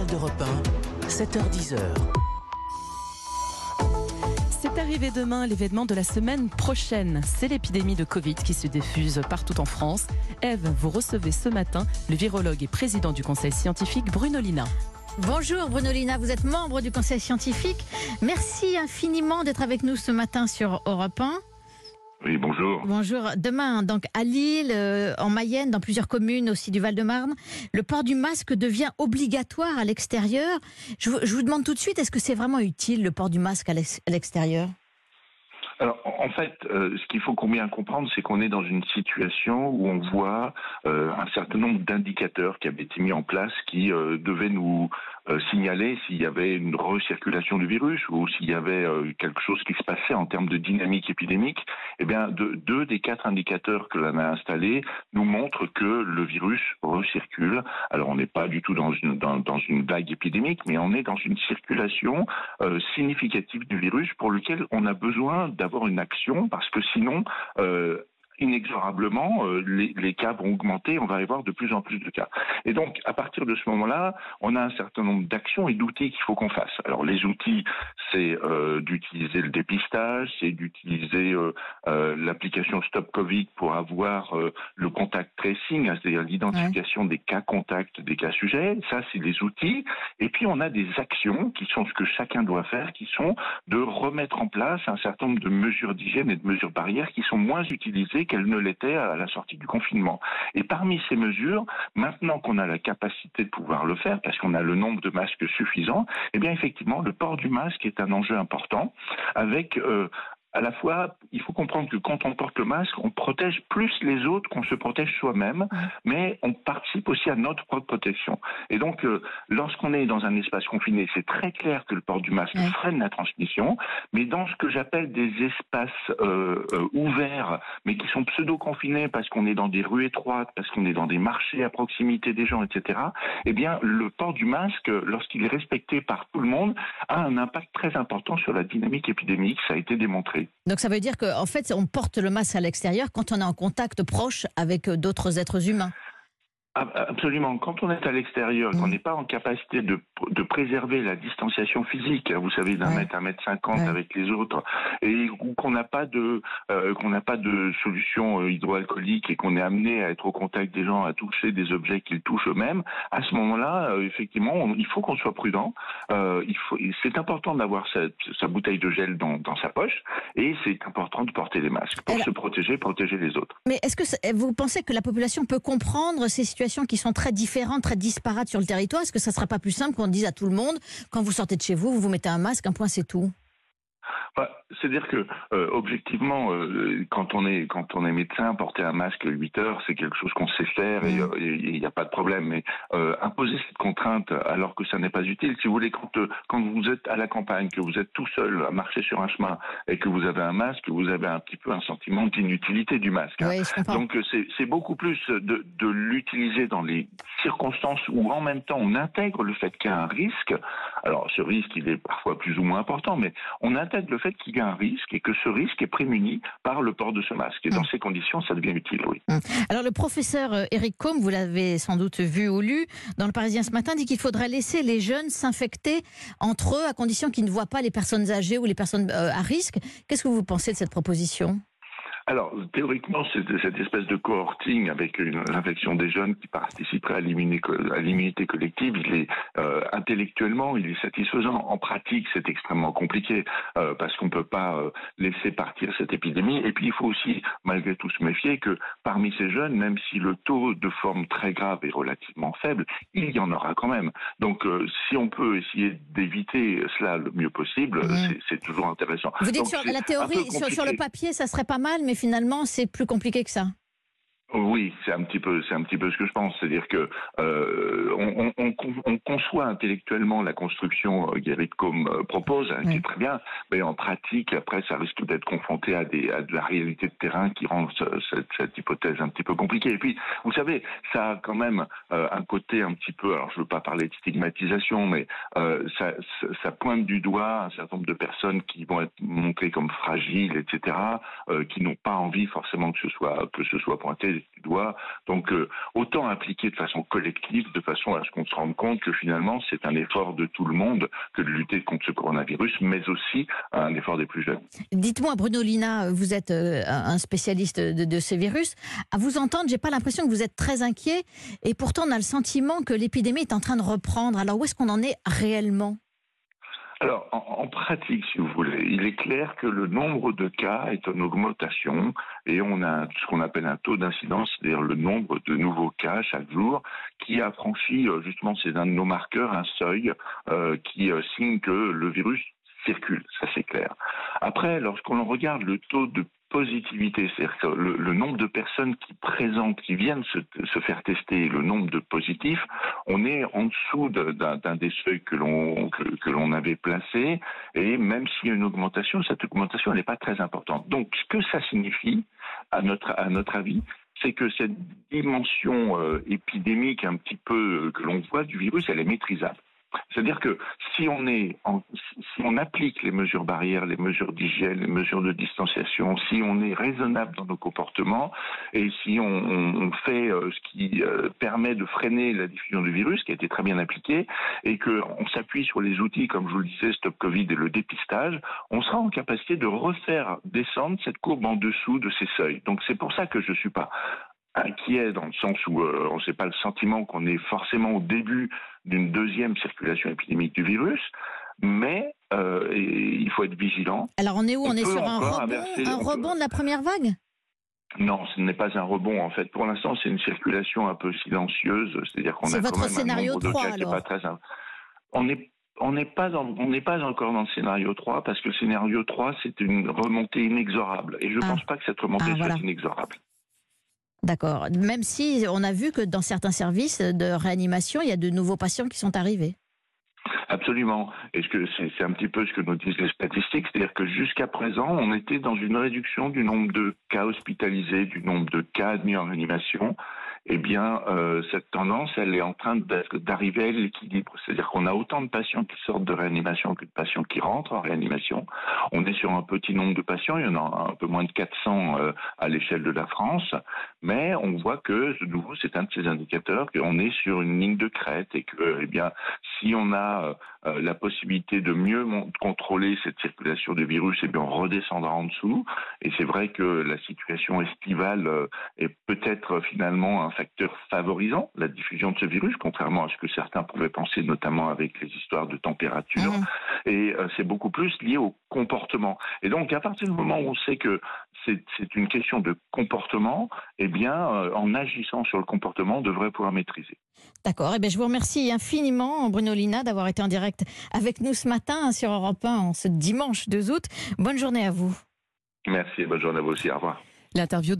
d'Europe 1, 7h-10h. C'est arrivé demain, l'événement de la semaine prochaine. C'est l'épidémie de Covid qui se diffuse partout en France. Ève, vous recevez ce matin le virologue et président du conseil scientifique Bruno Lina. Bonjour Bruno Lina, vous êtes membre du conseil scientifique. Merci infiniment d'être avec nous ce matin sur Europe 1. Oui, bonjour. Bonjour. Demain, donc à Lille, en Mayenne, dans plusieurs communes aussi du Val-de-Marne, le port du masque devient obligatoire à l'extérieur. Je vous demande tout de suite, est-ce que c'est vraiment utile le port du masque à l'extérieur ? Alors, en fait, ce qu'il faut bien comprendre, c'est qu'on est dans une situation où on voit un certain nombre d'indicateurs qui avaient été mis en place qui devaient nous signaler s'il y avait une recirculation du virus ou s'il y avait quelque chose qui se passait en termes de dynamique épidémique. Eh bien, deux des 4 indicateurs que l'on a installés nous montrent que le virus recircule. Alors, on n'est pas du tout dans une vague épidémique, mais on est dans une circulation significative du virus pour lequel on a besoin d'avoir une action parce que sinon, inexorablement, les cas vont augmenter, on va y avoir de plus en plus de cas. Et donc, à partir de ce moment-là, on a un certain nombre d'actions et d'outils qu'il faut qu'on fasse. Alors, les outils, c'est d'utiliser le dépistage, c'est d'utiliser l'application Stop Covid pour avoir le contact tracing, c'est-à-dire l'identification des cas contacts, des cas sujets. Ça, c'est les outils. Et puis, on a des actions qui sont ce que chacun doit faire, qui sont de remettre en place un certain nombre de mesures d'hygiène et de mesures barrières qui sont moins utilisées qu'elle ne l'était à la sortie du confinement. Et parmi ces mesures, maintenant qu'on a la capacité de pouvoir le faire, parce qu'on a le nombre de masques suffisant, eh bien effectivement, le port du masque est un enjeu important, avec à la fois, il faut comprendre que quand on porte le masque, on protège plus les autres qu'on se protège soi-même, mais on participe aussi à notre propre protection. Et donc, lorsqu'on est dans un espace confiné, c'est très clair que le port du masque freine la transmission, mais dans ce que j'appelle des espaces ouverts, mais qui sont pseudo-confinés parce qu'on est dans des rues étroites, parce qu'on est dans des marchés à proximité des gens, etc., eh bien, le port du masque, lorsqu'il est respecté par tout le monde, a un impact très important sur la dynamique épidémique, ça a été démontré. Donc ça veut dire qu'en fait, on porte le masque à l'extérieur quand on est en contact proche avec d'autres êtres humains. Absolument. Quand on est à l'extérieur, qu'on n'est pas en capacité de préserver la distanciation physique, vous savez, d'1 mètre, 1,50 m avec les autres, et qu'on n'a pas de solution hydroalcoolique et qu'on est amené à être au contact des gens, à toucher des objets qu'ils touchent eux-mêmes, à ce moment-là, effectivement, il faut qu'on soit prudent. C'est important d'avoir sa bouteille de gel dans sa poche, et c'est important de porter les masques pour se protéger les autres. Mais est-ce que vous pensez que la population peut comprendre ces situations qui sont très différentes, très disparates sur le territoire? Est-ce que ça ne serait pas plus simple qu'on dise à tout le monde, quand vous sortez de chez vous, vous mettez un masque, un point, c'est tout? C'est-à-dire que, objectivement, quand on est médecin, porter un masque 8 heures, c'est quelque chose qu'on sait faire et il n'y a pas de problème. Mais imposer cette contrainte alors que ça n'est pas utile, si vous voulez, quand vous êtes à la campagne, que vous êtes tout seul à marcher sur un chemin et que vous avez un masque, vous avez un petit peu un sentiment d'inutilité du masque. Oui, je comprends. Donc c'est beaucoup plus de l'utiliser dans les circonstances où en même temps on intègre le fait qu'il y a un risque. Alors ce risque, il est parfois plus ou moins important, mais on intègre le fait qu'il y a un risque et que ce risque est prémuni par le port de ce masque. Et dans ces conditions, ça devient utile, oui. Alors le professeur Eric Combe, vous l'avez sans doute vu ou lu dans le Parisien ce matin, dit qu'il faudrait laisser les jeunes s'infecter entre eux à condition qu'ils ne voient pas les personnes âgées ou les personnes à risque. Qu'est-ce que vous pensez de cette proposition ? Alors, théoriquement, c'est cette espèce de cohorting avec l'infection des jeunes qui participerait à l'immunité collective. Il est intellectuellement, il est satisfaisant. En pratique, c'est extrêmement compliqué parce qu'on ne peut pas laisser partir cette épidémie. Et puis, il faut aussi, malgré tout, se méfier que parmi ces jeunes, même si le taux de forme très grave est relativement faible, il y en aura quand même. Donc, si on peut essayer d'éviter cela le mieux possible, c'est toujours intéressant. Vous dites sur la théorie, sur le papier, ça serait pas mal, mais finalement, c'est plus compliqué que ça. Oui, c'est un petit peu ce que je pense, c'est-à-dire que on conçoit intellectuellement la construction qu'Eric Combe propose, qui est très bien, mais en pratique, après, ça risque d'être confronté à de la réalité de terrain qui rend cette hypothèse un petit peu compliquée. Et puis, vous savez, ça a quand même un côté un petit peu, alors je veux pas parler de stigmatisation, mais ça pointe du doigt un certain nombre de personnes qui vont être montrées comme fragiles, etc., qui n'ont pas envie forcément que ce soit pointé pointer du doigt. Donc, autant impliquer de façon collective, de façon à ce qu'on se rende compte que finalement, c'est un effort de tout le monde que de lutter contre ce coronavirus, mais aussi un effort des plus jeunes. Dites-moi, Bruno Lina, vous êtes un spécialiste de ces virus. À vous entendre, j'ai pas l'impression que vous êtes très inquiet. Et pourtant, on a le sentiment que l'épidémie est en train de reprendre. Alors, où est-ce qu'on en est réellement ? Alors, en pratique, si vous voulez, il est clair que le nombre de cas est en augmentation et on a ce qu'on appelle un taux d'incidence, c'est-à-dire le nombre de nouveaux cas chaque jour, qui a franchi, justement, c'est un de nos marqueurs, un seuil qui signe que le virus circule, ça c'est clair. Après, lorsqu'on regarde le taux de positivité, c'est-à-dire que le nombre de personnes qui présentent, qui viennent se faire tester, le nombre de positifs, on est en dessous d'un des seuils que l'on avait placé, et même s'il y a une augmentation, cette augmentation n'est pas très importante. Donc, ce que ça signifie, à notre avis, c'est que cette dimension épidémique un petit peu que l'on voit du virus, elle est maîtrisable. C'est-à-dire que si on applique les mesures barrières, les mesures d'hygiène, les mesures de distanciation, si on est raisonnable dans nos comportements et si on fait ce qui permet de freiner la diffusion du virus, qui a été très bien appliqué, et qu'on s'appuie sur les outils, comme je vous le disais, Stop Covid et le dépistage, on sera en capacité de refaire descendre cette courbe en dessous de ces seuils. Donc c'est pour ça que je ne suis pas inquiet dans le sens où on n'a pas le sentiment qu'on est forcément au début d'une deuxième circulation épidémique du virus, mais il faut être vigilant. Alors on est où ? On est sur un rebond de la première vague ? Non, ce n'est pas un rebond en fait. Pour l'instant, c'est une circulation un peu silencieuse, c'est-à-dire qu'on a quand même scénario un nombre 3, de cas qui n'est pas très... On n'est pas encore dans le scénario 3 parce que le scénario 3, c'est une remontée inexorable. Et je ne pense pas que cette remontée soit inexorable. D'accord. Même si on a vu que dans certains services de réanimation, il y a de nouveaux patients qui sont arrivés. Absolument. Et c'est un petit peu ce que nous disent les statistiques, c'est-à-dire que jusqu'à présent, on était dans une réduction du nombre de cas hospitalisés, du nombre de cas admis en réanimation. Eh bien, cette tendance, elle est en train d'arriver à l'équilibre. C'est-à-dire qu'on a autant de patients qui sortent de réanimation que de patients qui rentrent en réanimation. On est sur un petit nombre de patients, il y en a un peu moins de 400 à l'échelle de la France, mais on voit que, de nouveau, c'est un de ces indicateurs qu'on est sur une ligne de crête et que, eh bien, si on a la possibilité de mieux contrôler cette circulation du virus, eh bien, on redescendra en dessous. Et c'est vrai que la situation estivale est peut-être finalement un facteur favorisant la diffusion de ce virus, contrairement à ce que certains pouvaient penser, notamment avec les histoires de température. Et c'est beaucoup plus lié au comportement. Et donc, à partir du moment où on sait que c'est une question de comportement, eh bien, en agissant sur le comportement, on devrait pouvoir maîtriser. D'accord. Eh bien, je vous remercie infiniment, Bruno Lina, d'avoir été en direct avec nous ce matin sur Europe 1, en ce dimanche 2 août. Bonne journée à vous. Merci et bonne journée à vous aussi. Au revoir. L'interview